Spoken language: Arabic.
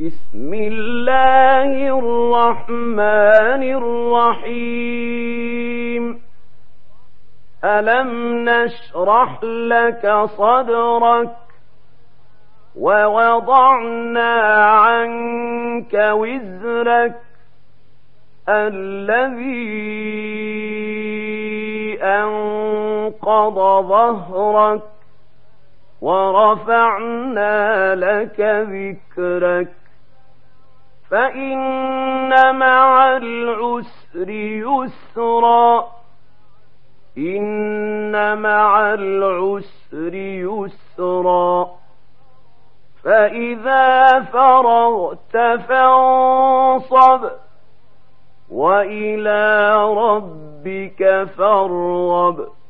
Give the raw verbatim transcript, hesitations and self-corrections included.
بسم الله الرحمن الرحيم ألم نشرح لك صدرك ووضعنا عنك وزرك الذي أنقض ظهرك ورفعنا لك ذكرك فإن مع العسر يسرا إن مع العسر يسرا فإذا فرغت فانصب وإلى ربك فارغب